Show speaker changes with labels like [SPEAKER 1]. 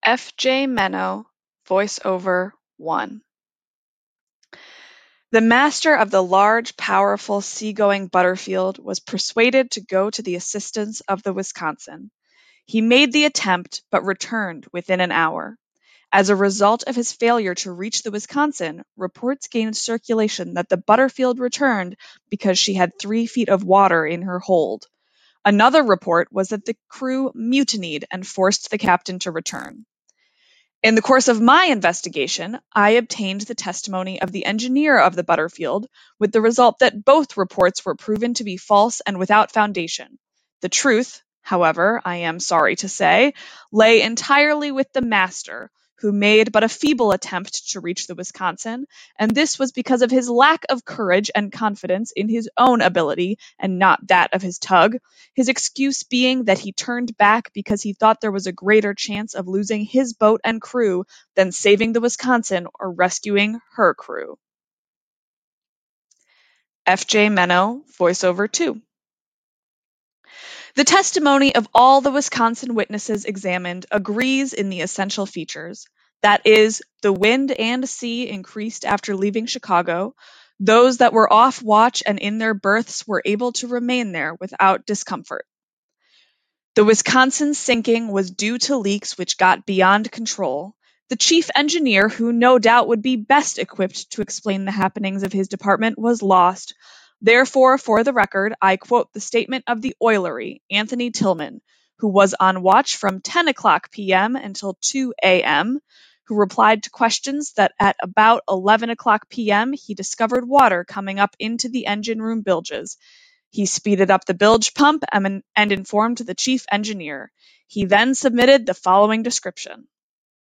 [SPEAKER 1] F. J. Menno, voiceover 1. The master of the large, powerful, sea-going Butterfield was persuaded to go to the assistance of the Wisconsin. He made the attempt, but returned within an hour. As a result of his failure to reach the Wisconsin, reports gained circulation that the Butterfield returned because she had 3 feet of water in her hold. Another report was that the crew mutinied and forced the captain to return. In the course of my investigation, I obtained the testimony of the engineer of the Butterfield, with the result that both reports were proven to be false and without foundation. The truth, however, I am sorry to say, lay entirely with the master, who made but a feeble attempt to reach the Wisconsin, and this was because of his lack of courage and confidence in his own ability and not that of his tug, his excuse being that he turned back because he thought there was a greater chance of losing his boat and crew than saving the Wisconsin or rescuing her crew. F. J. Menno, voiceover 2. The testimony of all the Wisconsin witnesses examined agrees in the essential features. That is, the wind and sea increased after leaving Chicago. Those that were off watch and in their berths were able to remain there without discomfort. The Wisconsin's sinking was due to leaks which got beyond control. The chief engineer, who no doubt would be best equipped to explain the happenings of his department, was lost. Therefore, for the record, I quote the statement of the oilery, Anthony Tillman, who was on watch from 10 o'clock p.m. until 2 a.m., who replied to questions that at about 11 o'clock p.m. he discovered water coming up into the engine room bilges. He speeded up the bilge pump and informed the chief engineer. He then submitted the following description.